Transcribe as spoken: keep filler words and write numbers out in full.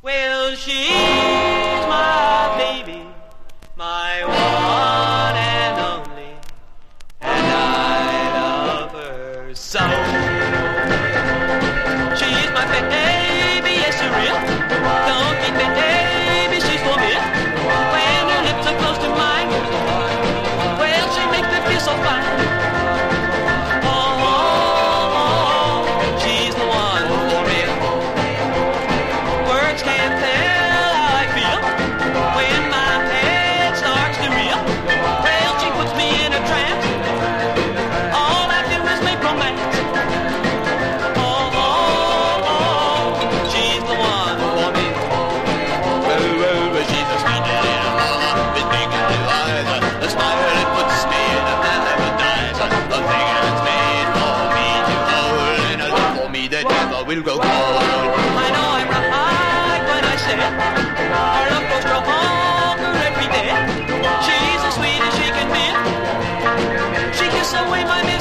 Well, she's my baby, my one and only, and I love her so. She's my baby, yes, she is. Don't keep me, baby, she's for me. When her lips are close to mine, well, she makes me feel so fine. Oh, oh, oh, she's the one for me. Words can't tell how I feel when my head starts to reel. Well, she puts me in a trance. All I do is make romance. Oh, oh, oh, she's the one for me. Oh, oh, she's a sweet little mama with big blue eyes, a smile that puts me in a paradise, a thing that's made for me to hold, and a love for me that never will grow cold. I know I'm right when I say our love grows stronger every day. She's as sweet as she can be. She kisses away my